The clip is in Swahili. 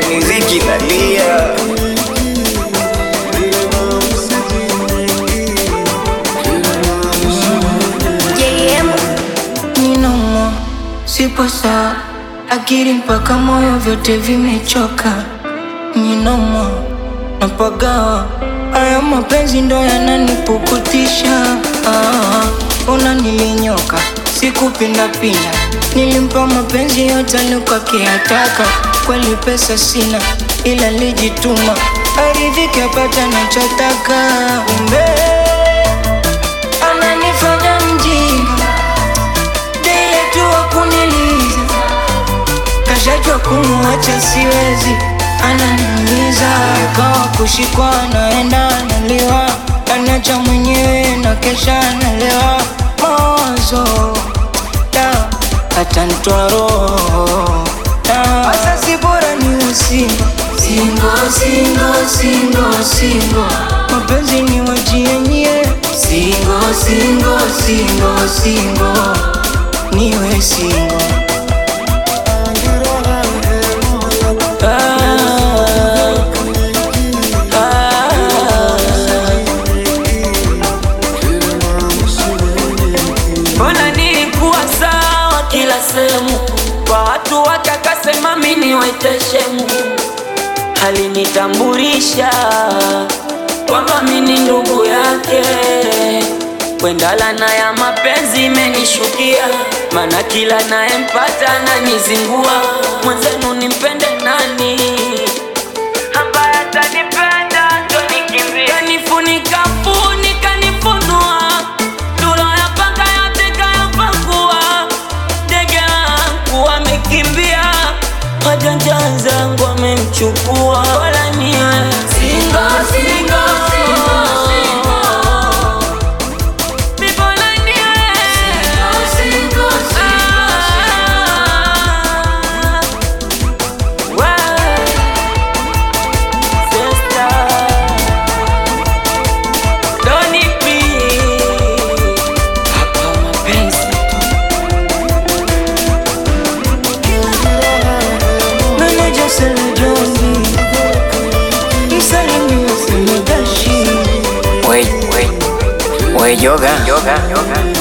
yani ziki nalia. Ninomo, sipo sawa, akili mpaka moyo vyote vimechoka. Ninomo, napagawa, haya mapenzi ndo yananipukutisha. Ona nilinyoka, sikupindapinda, nilimpa mapenzi yote nikakiyataka. Kweli pesa sina, ila lijituma, aridhike apata nachotaka. Umbe ananifanya mjinga, dele tu wakuniliza, kashajua kumuacha siwezi, ananiumiza. Kawa kushikwa naenda naliwa, anacha mwenyewe na kesha nalewa. Mawazo da hata nitoa roho da, asa si bora ni usingo. Singo, singo, singo, singo, mapenzi ni wajienye. Singo, singo, singo, singo, niwe singo. Mbona nilikuwa sawa kila sehemu, kwa watu wakakasema mimi waiteshemu. Alinitambulisha kwamba mimi ndugu yake, kwendala ya mapenzi imenishukia, maana kila nayempata ananizingua. Mwenzenu nimpende nani ambaye atanipenda ndo nikimbie? Kanifunika funika nifunua, tulo ya paka yote kayapakua. Ndege wangu wamekimbia, wajanja zangu wamemchukua. Wala niwe singo, singo, singo, singo. Bibona niwe singo, singo, singo. Sister, don't it be hapa mapenzi tu. Meneja Sele Jombi, msalimie Sele Dashi. We yoga